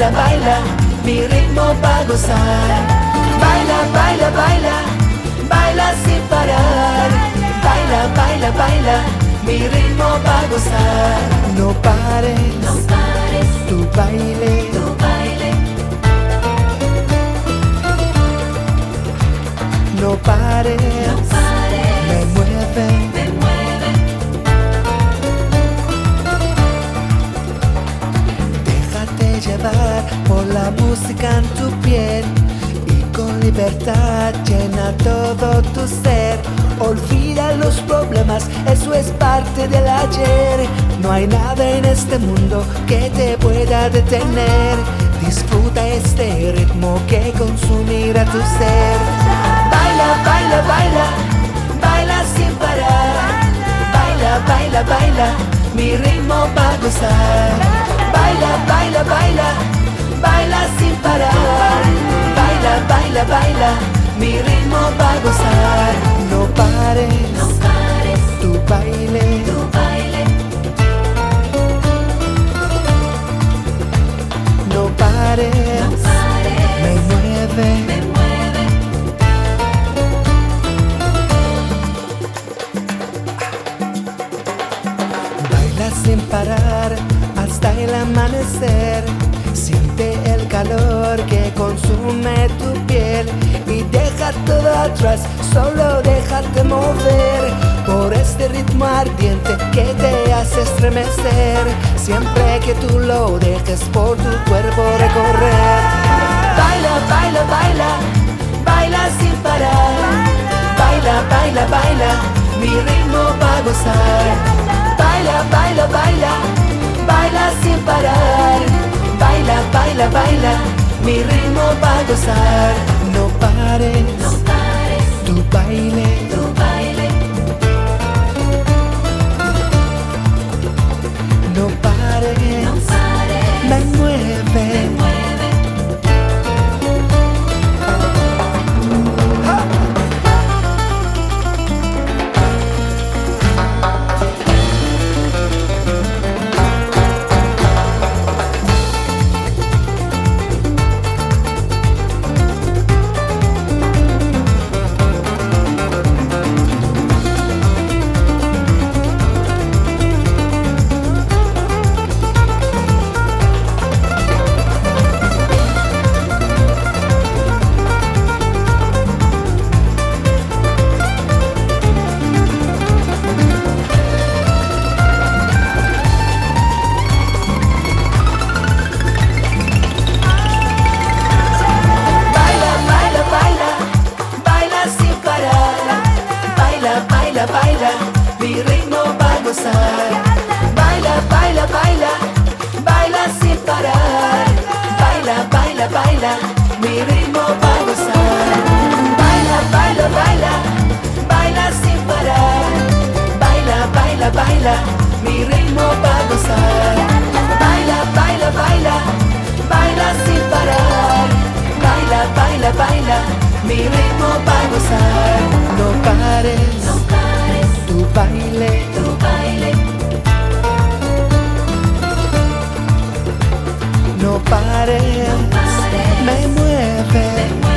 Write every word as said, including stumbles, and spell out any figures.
baila, baila, mi ritmo pa' gozar. Baila, baila, baila, baila sin parar. Baila, baila, baila, mi ritmo pa' gozar. No pares, No pares, tu baile, tu baile. no pares, No pares, me mueve. me mueve. Déjate llevar por la música en tu piel y con libertad llena todo tu ser. Olvida los problemas, eso es parte del ayer. No hay nada en este mundo que te pueda detener. Disfruta este ritmo que consumirá tu ser. Baila, baila, baila, baila sin parar. Baila, baila, baila, mi ritmo pa' gozar. Baila, baila, baila, baila sin parar. Baila, baila, baila, mi ritmo pa' gozar. No pares, No pares, tu baile, tu baile. no pares, No pares, me mueve. me mueve. Baila sin parar hasta el amanecer. Siente el calor que consume tu piel y deja todo atrás, solo déjate mover por este ritmo ardiente que te hace estremecer. Siempre que tú lo dejes por tu cuerpo recorrer. Baila, baila, baila, baila sin parar. Baila, baila, baila, mi ritmo pa' gozar. Baila, baila, baila, baila sin parar. Baila, baila, baila, mi ritmo pa' gozar. No pares, No pares, tu baile, tu baile. no pares, No pares, me me mueve. mueve. Baila, baila, baila, baila sin parar. Baila, baila, baila, mi ritmo pa' gozar. Baila, baila, baila, baila sin parar. Baila, baila, baila, mi ritmo pa' gozar. Baila, baila, baila, baila sin parar. Baila, baila, baila, mi ritmo pa' gozar. Baila, baila, baila, baila sin parar. Baila, baila, baila, mi ritmo pa' gozar. No pares, No pares, tu baile, tu baile. no pares, pares, me mueve. me mueve.